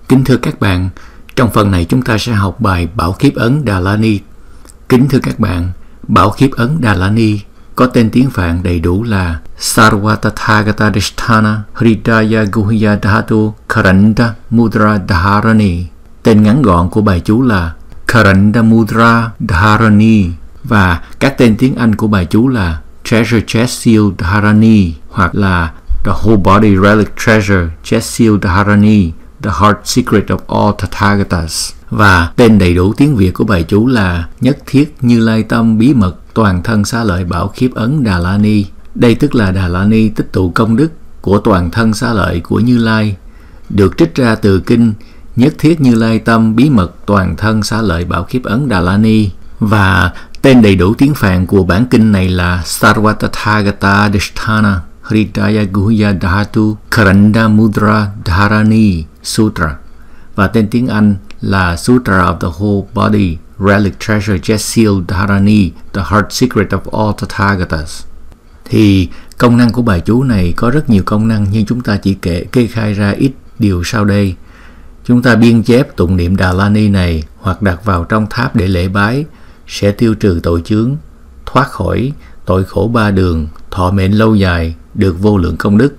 Kính thưa các bạn, trong phần này chúng ta sẽ học bài Bảo Khiếp Ấn Đà La Ni. Kính thưa các bạn, Bảo Khiếp Ấn Đà La Ni có tên tiếng Phạn đầy đủ là Sarvatathagatasthana Hridaya Guhya Dhatu Karanda Mudra Dharani. Tên ngắn gọn của bài chú là Karanda Mudra Dharani, và các tên tiếng Anh của bài chú là Treasure Chest Seal Dharani, hoặc là The Whole Body Relic Treasure Chest Seal Dharani, The Heart Secret of All Tathagatas. Và tên đầy đủ tiếng Việt của bài chú là Nhất Thiết Như Lai Tâm Bí Mật Toàn Thân Xá Lợi Bảo Khiếp Ấn Đà La Ni. Đây tức là Đà La Ni tích tụ công đức của toàn thân xá lợi của Như Lai, được trích ra từ kinh Nhất Thiết Như Lai Tâm Bí Mật Toàn Thân Xá Lợi Bảo Khiếp Ấn Đà La Ni. Và tên đầy đủ tiếng Phạn của bản kinh này là Sarvatathagatasthana Hridaya Guhya Dhatu Karanda Mudra Dharani Sutra, và tên tiếng Anh là Sutra of the Whole Body Relic Treasure Chest Seal Dharani, The Heart Secret of All Tathagatas. Thì công năng của bài chú này có rất nhiều công năng, nhưng chúng ta chỉ kê khai ra ít điều sau đây. Chúng ta biên chép tụng niệm Đà La Ni này hoặc đặt vào trong tháp để lễ bái sẽ tiêu trừ tội chướng, thoát khỏi tội khổ ba đường, thọ mệnh lâu dài, được vô lượng công đức.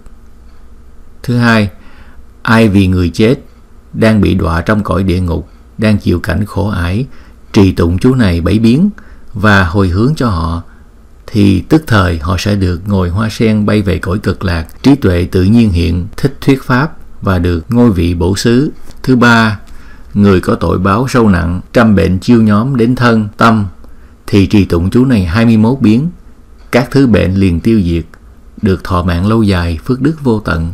Thứ hai, ai vì người chết đang bị đọa trong cõi địa ngục, đang chịu cảnh khổ ải, trì tụng chú này 7 biến và hồi hướng cho họ, thì tức thời họ sẽ được ngồi hoa sen bay về cõi cực lạc, trí tuệ tự nhiên hiện, thích thuyết pháp và được ngôi vị bổ xứ. Thứ ba, người có tội báo sâu nặng, trăm bệnh chiêu nhóm đến thân, tâm, thì trì tụng chú này 21 biến, các thứ bệnh liền tiêu diệt, được thọ mạng lâu dài, phước đức vô tận.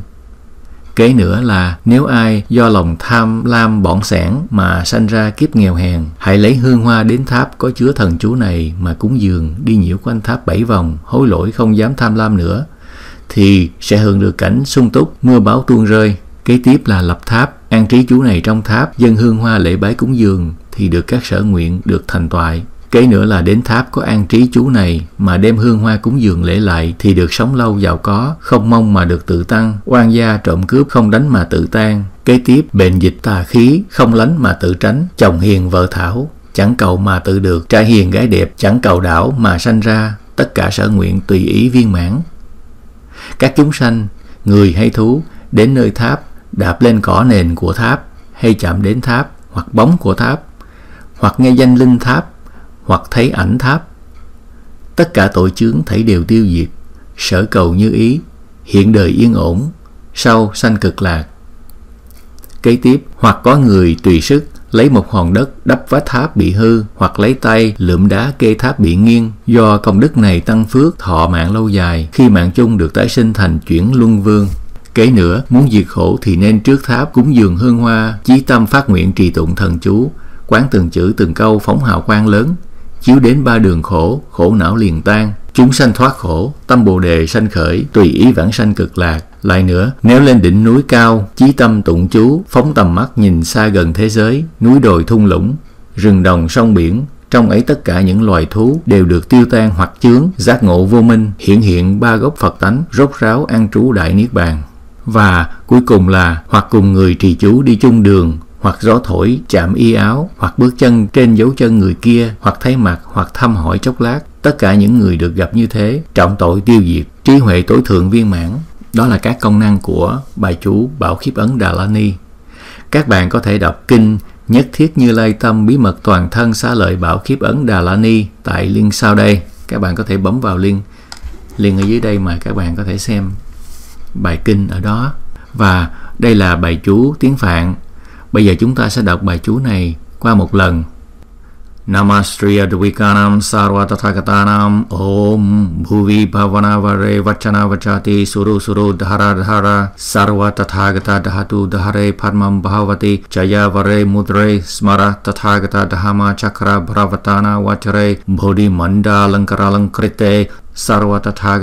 Kế nữa là nếu ai do lòng tham lam bỏng sẻn mà sanh ra kiếp nghèo hèn, hãy lấy hương hoa đến tháp có chứa thần chú này mà cúng dường, đi nhiễu quanh tháp 7 vòng, hối lỗi không dám tham lam nữa, thì sẽ hưởng được cảnh sung túc, mưa bão tuôn rơi. Kế tiếp là lập tháp, an trí chú này trong tháp, dâng hương hoa lễ bái cúng dường thì được các sở nguyện được thành toại. Kế nữa là đến tháp có an trí chú này mà đem hương hoa cúng dường lễ lại thì được sống lâu giàu có, không mong mà được tự tăng, oan gia trộm cướp không đánh mà tự tan. Kế tiếp, bệnh dịch tà khí không lánh mà tự tránh, chồng hiền vợ thảo chẳng cầu mà tự được, trai hiền gái đẹp chẳng cầu đảo mà sanh ra, tất cả sở nguyện tùy ý viên mãn. Các chúng sanh, người hay thú, đến nơi tháp, đạp lên cỏ nền của tháp, hay chạm đến tháp, hoặc bóng của tháp, hoặc nghe danh linh tháp, hoặc thấy ảnh tháp, tất cả tội chướng thảy đều tiêu diệt, sở cầu như ý, hiện đời yên ổn, sau sanh cực lạc. Kế tiếp, hoặc có người tùy sức lấy một hòn đất đắp vách tháp bị hư, hoặc lấy tay lượm đá kê tháp bị nghiêng, do công đức này tăng phước, thọ mạng lâu dài, khi mạng chung được tái sinh thành chuyển luân vương. Kế nữa, muốn diệt khổ thì nên trước tháp cúng dường hương hoa, chí tâm phát nguyện trì tụng thần chú, quán từng chữ từng câu phóng hào quang lớn, chiếu đến ba đường khổ, khổ não liền tan, chúng sanh thoát khổ, tâm bồ đề sanh khởi, tùy ý vãng sanh cực lạc. Lại nữa, nếu lên đỉnh núi cao, chí tâm tụng chú, phóng tầm mắt nhìn xa gần thế giới, núi đồi thung lũng, rừng đồng sông biển, trong ấy tất cả những loài thú đều được tiêu tan hoặc chướng, giác ngộ vô minh, hiện ba gốc Phật tánh, rốt ráo an trú đại niết bàn. Và cuối cùng là hoặc cùng người trì chú đi chung đường, hoặc gió thổi chạm y áo, hoặc bước chân trên dấu chân người kia, hoặc thấy mặt, hoặc thăm hỏi chốc lát, tất cả những người được gặp như thế, trọng tội tiêu diệt, trí huệ tối thượng viên mãn. Đó là các công năng của bài chú Bảo Khiếp Ấn Đà La Ni. Các bạn có thể đọc kinh Nhất Thiết Như Lai Tâm Bí Mật Toàn Thân Xá Lợi Bảo Khiếp Ấn Đà La Ni tại link sau đây. Các bạn có thể bấm vào link ở dưới đây mà các bạn có thể xem bài kinh ở đó. Và đây là bài chú tiếng Phạn. Bây giờ chúng ta sẽ đọc bài chú này qua một lần. Namastriya Dvikanam Sarva Tathagatanam Om Bhuvi Bhavana Vare Vachana Vachati Suru Suru Dhara Dhara Sarva Tathagata Dhatu Dhare Padmam Bhavati Jaya Vare Mudre Smara Tathagata Dhama Chakra Bhravatana Vachare Bodhi Manda Lankara Lankrite Sarva Tathagata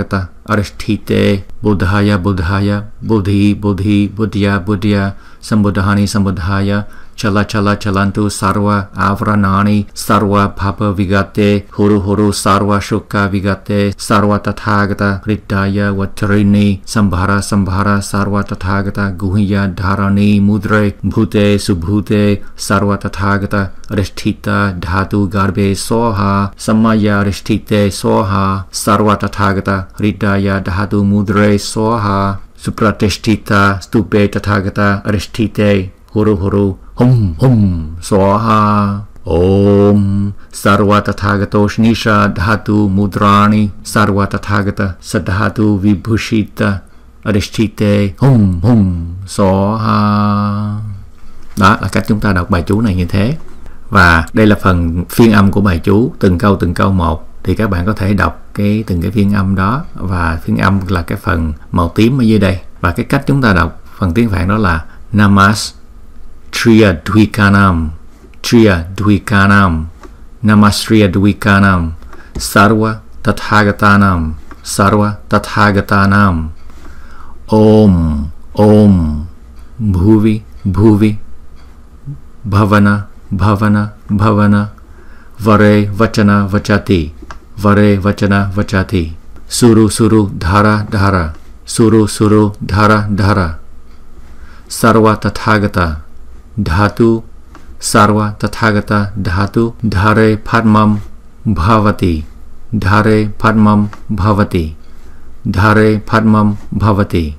Aristhite Buddhaya Buddhaya Buddhi Buddhi Buddhya Buddhya Sambuddhani Sambuddhaya Chala Chala Chalantu Sarva Avranani Sarva Papa Vigate Huru Huru Sarva Shukka Vigate Sarva Tathagata Hridaya Vajrini Sambhara Sambhara Sarva Tathagata Guhya Dharani Mudre Bhute Subhute Sarva Tathagata Aristhita Dhatu Garbhe Soha Samaya Aristhite Soha Sarva Tathagata Hridaya Dhatu Mudre Soha Supratishthita Stupe Tathagata Aristhite Huru Huru Hum Hum Swaha Om Sarva Tathagato Shnisha Dhatu Mudrani Sarva Tathagata Sadhatu Vibhushita Aristhite Hum Hum Swaha. Đó là cách chúng ta đọc bài chú này như thế. Và đây là phần phiên âm của bài chú, từng câu một. Thì các bạn có thể đọc từng cái phiên âm đó. Và phiên âm là cái phần màu tím ở dưới đây. Và cái cách chúng ta đọc phần tiếng Phạn đó là Namas Triya Dvikanam Triya Dvikanam Namastriya Dvikanam Sarva Tathagatanam Sarva Tathagatanam Om Om Bhuvi Bhuvi Bhavana Bhavana Bhavana Vare Vachana Vachati Vare Vachana Vachati Suru Suru Dhara Dhara Suru Suru Dhara Dhara Sarva Tathagata Dhatu Sarva Tathagata Dhatu Dhare Padmam Bhavati Dhare Padmam Bhavati Dhare Padmam Bhavati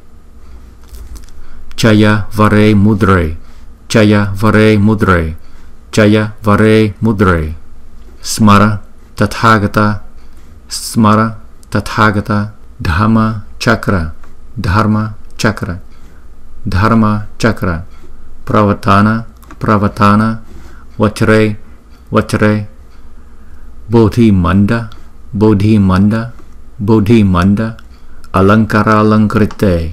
Chaya Vare Mudre Chaya Vare Mudre Chaya Vare Mudre Smara Tathagata Smara Tathagata Dhamma Chakra Dharma Chakra Dharma Chakra Pravatana Pravatana Vachre Vachre Bodhi Manda Bodhi Manda Bodhi Manda Alankara Lankrite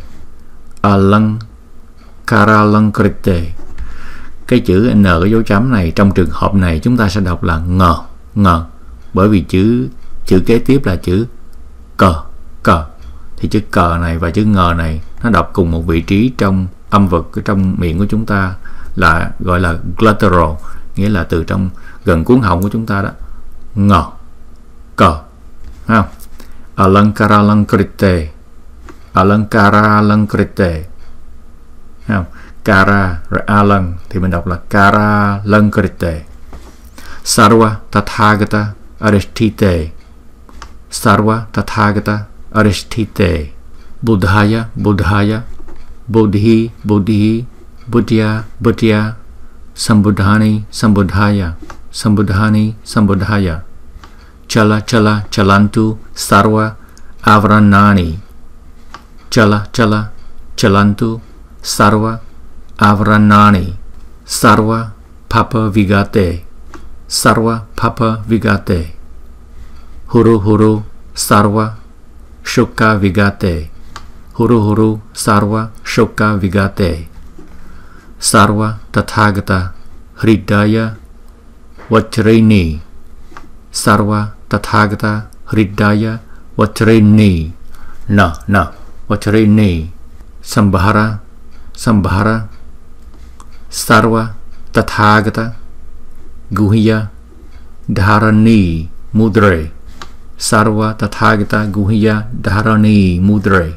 Alankara Lankrite. Cái chữ N cái dấu chấm này trong trường hợp này chúng ta sẽ đọc là ngờ, bởi vì chữ kế tiếp là chữ cờ, thì chữ cờ này và chữ ngờ này nó đọc cùng một vị trí trong âm vực ở trong miệng của chúng ta, là gọi là guttural, nghĩa là từ trong gần cuống họng của chúng ta đó. Ngờ, cờ, ha. Alankara Lankrite, Alankara Lankrite, ha. Kara rồi Alang thì mình đọc là Kara Lankrite. Sarva Tathagata Aristhite, Sarva Tathagata Aristhite. Buddhaya Buddhaya Buddhi Buddhi Buddhya Buddhya Sambuddhani Sambuddhaya Sambuddhani Sambuddhaya. Chala Chala Chalantu Sarva Avranani Chala Chala Chalantu Sarva Avranani Sarva Papa Vigate Sarva Papa Vigate. Huru Huru Sarva Shukka Vigate Huru Huru Sarva Shukka Vigate. Sarva Tathagata Hridaya Vajrini Sarva Tathagata Hridaya Vajrini. Vajrini. Sambhara Sambhara Sarva Tathagata Guhya Dharani Mudre Sarva Tathagata Guhya Dharani Mudre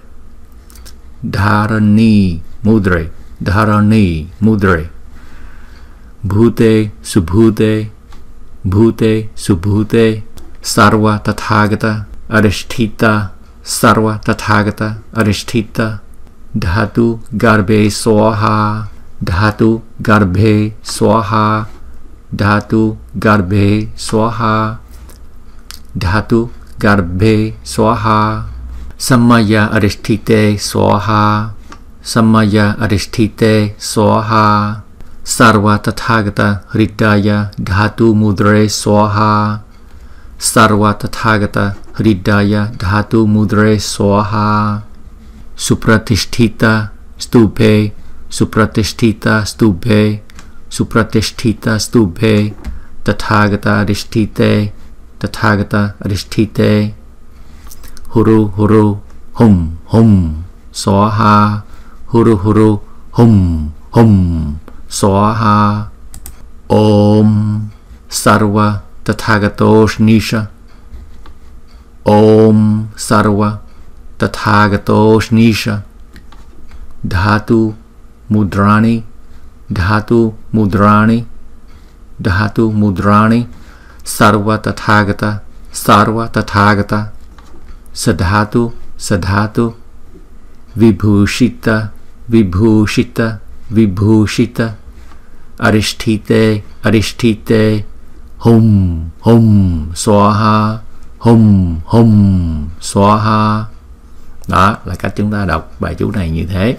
Dharani Mudre Dharani Mudre. Bhute Subhute Bhute Subhute Sarva Tathagata Aristhita Sarva Tathagata Aristhita. Dhatu Garbhe Swaha Dhatu Garbhe Swaha Dhatu Garbhe Swaha Dhatu Garbhe Swaha. Samaya Aristhite Swaha Samaya Aristhite Swaha. Sarva Tathagata Hridaya Dhatu Mudre Swaha Sarva Tathagata Hridaya Dhatu Mudre Swaha. Supratishthita Stupe Supratishthita Stupe Supratishthita Stupe. Tathagata Aristhite Tathagata Aristhite. Huru Huru hum hum swaha huru huru hum hum swaha Om Sarva Tathagatoshnisha Om Sarva Tathagatoshnisha Dhatu Mudrani Dhatu Mudrani Dhatu Mudrani Sarva Tathagata Sarva Tathagata Sadhatu Sadhatu Vibhushita Vibhushita Vibhushita Aristhite Aristhite Hum Hum Swaha Hum Hum Swaha. Đó là cách chúng ta đọc bài chú này như thế.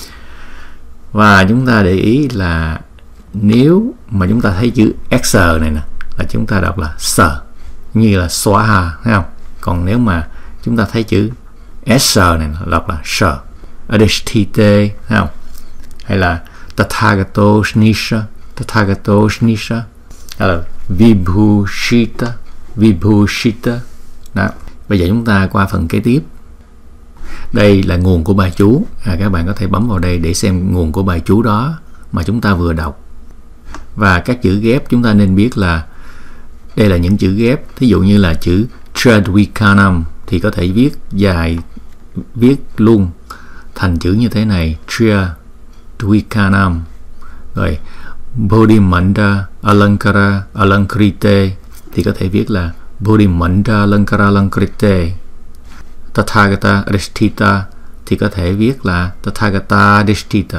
Và chúng ta để ý là nếu mà chúng ta thấy chữ S này nè là chúng ta đọc là sờ, như là Swaha, thấy không? Còn nếu mà chúng ta thấy chữ S này đọc là sờ, Aristhite, thấy không? Hay là Tathagatoshnisha, Tathagatoshnisha, hay là Vibhushita, Vibhushita. Đó. Bây giờ chúng ta qua phần kế tiếp. Đây là nguồn của bài chú. Các bạn có thể bấm vào đây để xem nguồn của bài chú đó mà chúng ta vừa đọc. Và các chữ ghép chúng ta nên biết là đây là những chữ ghép. Thí dụ như là chữ Tradvikanam thì có thể viết dài, viết luôn thành chữ như thế này, Tradvikanam. Rồi Bodhimanda Alankara Alankrite thì có thể viết là Bodhimanda Alankara Alankrite. Tathagata Adhisthita thì có thể viết là Tathagata Adhisthita.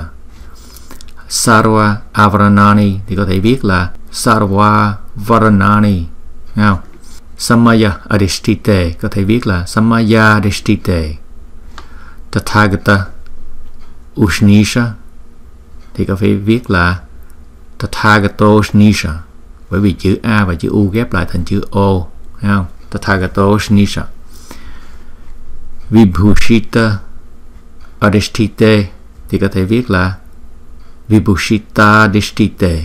Sarva Avaranani thì có thể viết là Sarva Varanani. Không? Samaya Adhisthite có thể viết là Samaya Adhisthite. Tathagata Ushnisha thì có thể viết là Tathagatoshnisha, bởi vì chữ A và chữ U ghép lại thành chữ O, thấy không? Tathagatoshnisha. Vibhushita Adhisthite thì có thể viết là Vibhushita Adhisthite.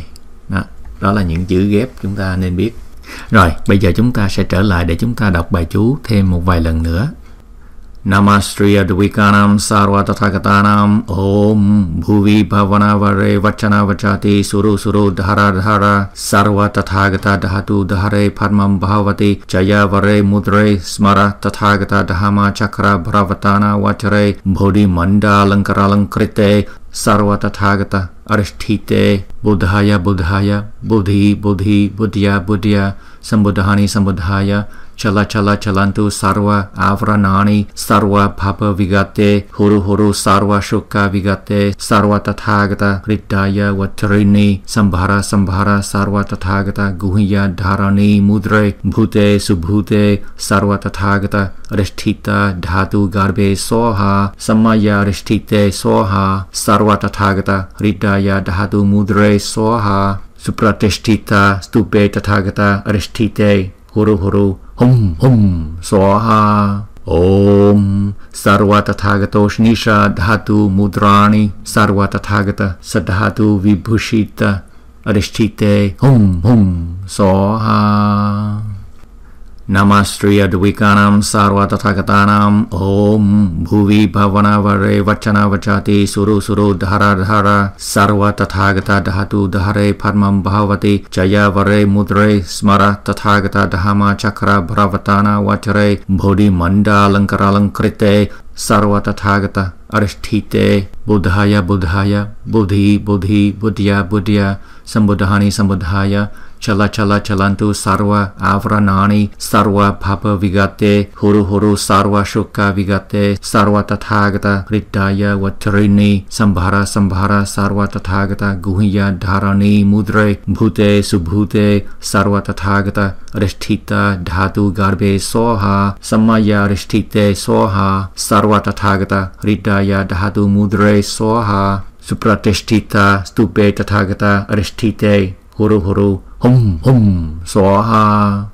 Đó là những chữ ghép chúng ta nên biết. Rồi, bây giờ chúng ta sẽ trở lại để chúng ta đọc bài chú thêm một vài lần nữa. Namastriya Dvikanam Sarva Tathagatanam Om Bhuvi Bhavana Vare Vachana Vachati Suru Suru Dhara Dhara Sarva Tathagata Dhatu Dhare Padmam Bhavati Jaya Vare Mudre Smara Tathagata Dhama Chakra Bhravatana Vachare Bodhi Manda Lankara Lankrite Sarva Tathagata Aristhite Buddhaya Buddhaya Buddhi Buddhi Buddhya Buddhya Sambuddhani Sambuddhaya Chala Chala Chalantu Sarva Avranani Sarva Papa Vigate Huru Huru Sarva Shukka Vigate Sarva Tathagata Hridaya Vatrini Sambhara Sambhara Sarva Tathagata Guhya Dharani Mudre Bhute Subhute Sarva Tathagata Aristhita Dhatu Garbe Soha Samaya Aristhite Soha Sarva Tathagata Hridaya Dhatu Mudre Soha Supratishthita Stupe Tathagata Aristhite Huru Huru Hum Hum Swaha. Om Sarva Tathagatoshnisha Dhatu Mudrani Sarva Tathagata Sadhatu Vibhushita Aristhite Hum Hum Swaha. Namastriya Dvikanam Sarva Tathagatanam Om Bhuvi Bhavana Vare Vachana Vachati Suru Suru Dhara Dhara Sarva Tathagata Dhatu Dhare Padmam Bhavati Jaya Vare Mudre Smara Tathagata Dhama Chakra Bhravatana Vachare Bodhi Manda Lankara Lankrite Sarva Tathagata Aristhite Buddhaya Buddhaya Buddhi Buddhi Buddhya Buddhya Sambuddhani Sambuddhaya Chala Chala Chalantu Sarva Avranani Sarva Papa Vigate Huru Huru Sarva Shukka Vigate Sarva Tathagata Hridaya Vatrini Sambhara Sambhara Sarva Tathagata Guhya Dharani Mudre Bhute Subhute Sarva Tathagata Aristhita Dhatu Garbe Soha Samaya Aristhite Soha Sarva Tathagata Hridaya Dhatu Mudre Soha Supratishthita Stupe Tathagata Aristhite Huru Huru Hum Hum Swaha.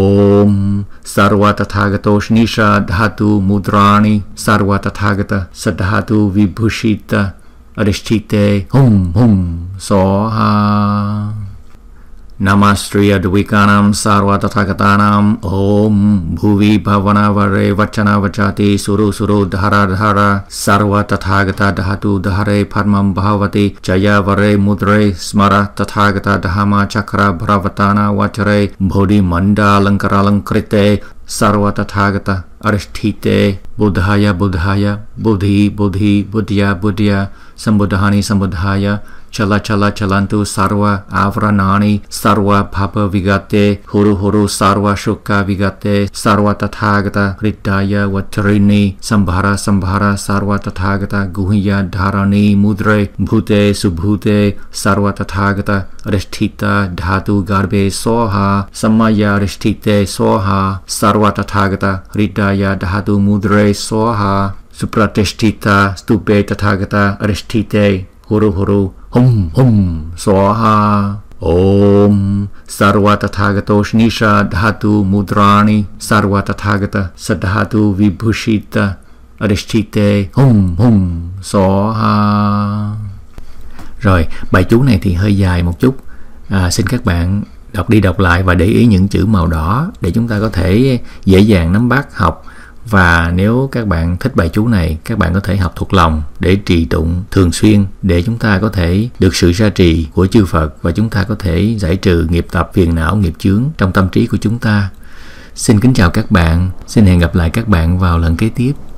Om Sarva Tathagatoshnisha Dhatu Mudrani Sarva Tathagata Sadhatu Vibhushita Aristhite Hum Hum Swaha. Namastriya Dvikanam Sarva Tathagatanam Om Bhuvi Bhavana Vare Vachana Vachati Suru Suru Dhara Dhara Sarva Tathagata Dhatu Dhare Padmam Bhavati Jaya Vare Mudre Smara Tathagata Dhama Chakra Bhravatana Vachare Bodhi Manda Lankara Lankrite Sarva Tathagata Aristhite Buddhaya Buddhaya Buddhi Buddhi Buddhya Buddhya Sambuddhani Sambuddhaya Chala Chala Chalantu Sarva Avranani Sarva Papa Vigate Huru Huru Sarva Shukka Vigate Sarva Tathagata Hridaya Vatarini Sambhara Sambhara Sarva Tathagata Guhya Dharani Mudre Bhute Subhute Sarva Tathagata Aristhita Dhatu Garbe Soha Samaya Aristhite Soha Sarva Tathagata Hridaya Dhatu Mudre Soha Supratishthita Stupe Tathagata Aristhite Huru Huru Hum Hum Swaha Om Sarva Tathagato Shnisha Dhatu Mudrani Sarva Tathagata Sadhatu Vibhushita Aristhite Hum Hum Swaha. Rồi, bài chú này thì hơi dài một chút. Xin các bạn đọc đi đọc lại và để ý những chữ màu đỏ để chúng ta có thể dễ dàng nắm bắt học. Và nếu các bạn thích bài chú này, các bạn có thể học thuộc lòng để trì tụng thường xuyên, để chúng ta có thể được sự gia trì của chư Phật và chúng ta có thể giải trừ nghiệp tập, phiền não, nghiệp chướng trong tâm trí của chúng ta. Xin kính chào các bạn, xin hẹn gặp lại các bạn vào lần kế tiếp.